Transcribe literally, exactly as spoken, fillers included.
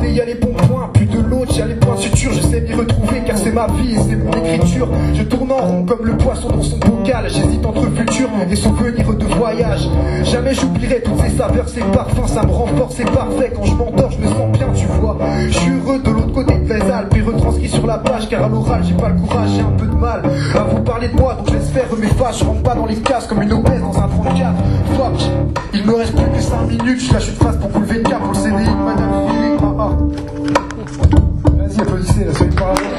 côté y a les bons points, puis de l'autre y a les points de suture. J'essaie d'y retrouver car c'est ma vie et c'est mon écriture. Je tourne en rond comme le poisson dans son bocal. J'hésite entre futur et souvenir de voyage. Jamais j'oublierai toutes ces saveurs, ces parfums. Ça me renforce, c'est parfait. Quand je m'endors je me sens bien, tu vois. Je suis heureux de l'autre côté des Alpes et retranscrit sur la page. Car à l'oral j'ai pas le courage, j'ai un peu de mal à vous parler de moi, donc je laisse faire mes fâches. Je rentre pas dans les cases comme une obèse dans un trente-quatre. Fuck, il me reste plus que cinq minutes. Je lâche une phrase pour couler le cap pour le C D I de Madame Philippe. Ah, ah. Vas-y, applaudissez, là, soyez pas